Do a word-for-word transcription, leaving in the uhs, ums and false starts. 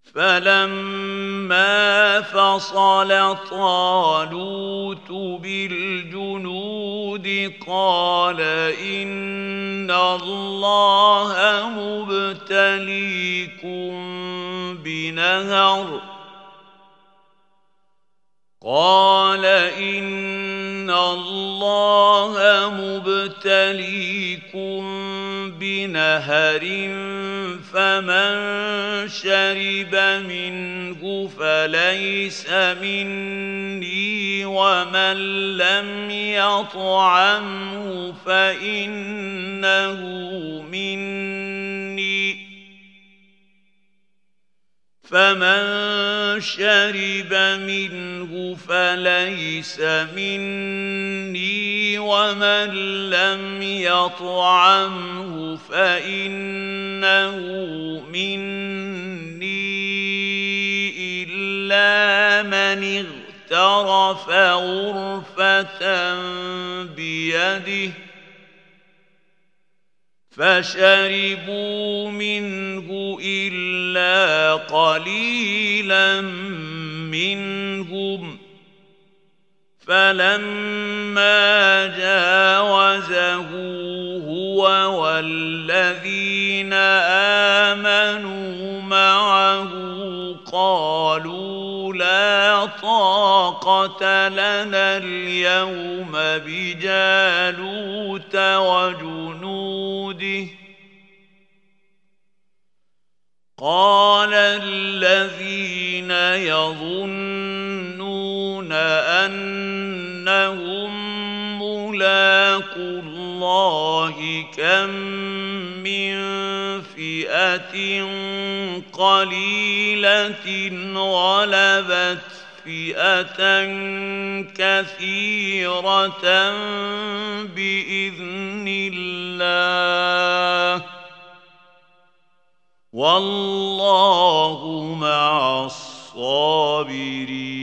فلما فصل طالوت بالجنود قال إن الله مبتليكم بنهر قال إن الله مبتليكم بنهر فمن شرب منه فليس مني ومن لم يطعمه فإنه مني فمن شرب منه فليس مني ومن لم يطعمه فإنه مني إلا من اغترف غرفة بيده فشربوا منه إلا قليلا منهم فلما جاوزه هو والذين آمنوا معه قالوا لا طاقة لنا اليوم بجالوت وجنوده قال الذين يظنون أنهم ملاقو الله كم من فئة قليلة غلبت فئة كثيرة بإذن الله والله مع الصابرين.